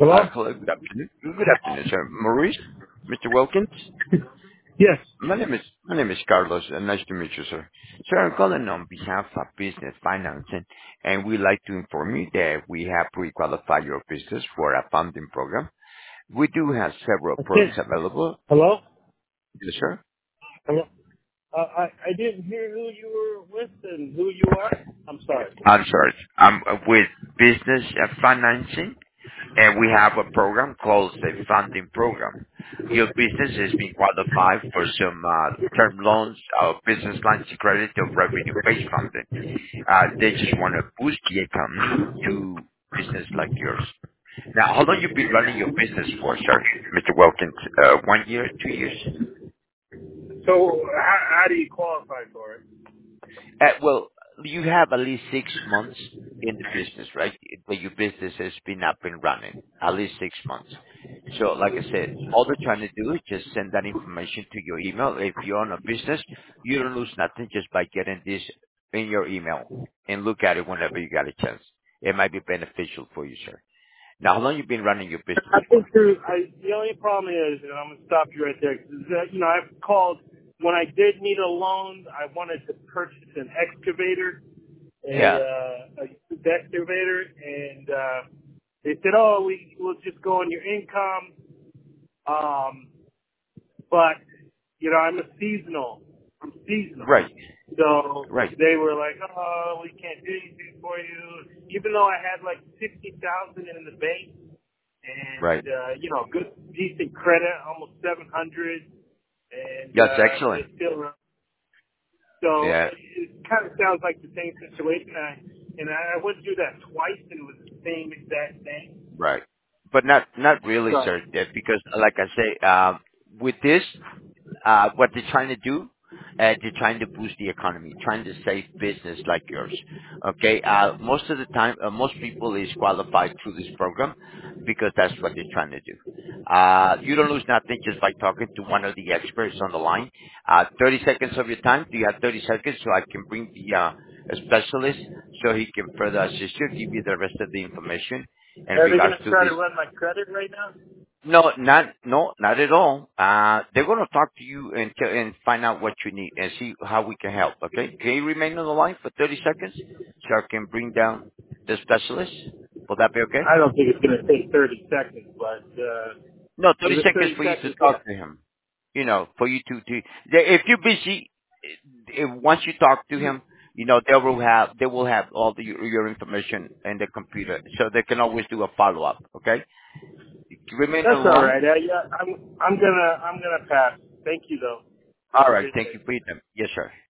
Hello? Hello, good afternoon. Good afternoon, sir. Maurice, Mr. Wilkins. Yes. My name is Carlos, and nice to meet you, sir. Sir, I'm calling on behalf of Business Financing, and we'd like to inform you that we have pre-qualified your business for a funding program. We do have several I can't. products available. Hello? Yes, sir. Hello? I didn't hear who you were with and who you are. I'm sorry. I'm sorry. I'm with Business Financing, and we have a program called the funding program. Your business has been qualified for some term loans, business lines of credit, or revenue-based funding. They just want to boost the economy to business like yours. Now, how long you been running your business for, sir, Mr. Wilkins? 1 year, 2 years? So, how do you qualify for it? Well, you have at least 6 months in the business, right? Where your business has been up and running, at least 6 months. So, like I said, all they're trying to do is just send that information to your email. If you own a business, you don't lose nothing just by getting this in your email and look at it whenever you got a chance. It might be beneficial for you, sir. Now, how long you been running your business I for? think the only problem is, and I'm going to stop you right there, is that, I've called, when I did need a loan, I wanted to purchase an excavator, Yeah, a used excavator, and they said, oh, we'll just go on your income. But, I'm a seasonal. I'm seasonal. right, So right, they were like, oh, we can't do anything for you. Even though I had like 60,000 in the bank and, right. good, decent credit, almost 700. And, That's excellent. it's still, so Yeah, it kind of sounds like the same situation. I went through that twice and it was the same exact thing. right. But not really, So, sir, because like I say, with this, what they're trying to do, they're trying to boost the economy, trying to save business like yours. Okay, most of the time, most people is qualified through this program because that's what they're trying to do. You don't lose nothing just by talking to one of the experts on the line. 30 seconds of your time. Do you have 30 seconds so I can bring the specialist so he can further assist you, give you the rest of the information in are they going regards to to try this. to run my credit right now? No, not at all. They're gonna talk to you and find out what you need and see how we can help. Okay? Can you remain on the line for 30 seconds so I can bring down the specialist? Will that be okay? I don't think it's going to take 30 seconds, but No, if 30 it's seconds 30 for you to seconds, yeah. talk to him. For you if you're busy, once you talk to him, they will have all your information in the computer, so they can always do a follow up. Okay? Remain That's on the all line. right. Yeah, I'm gonna pass. Thank you though. All Have a right. good Thank day. you for your time. Yes, sir.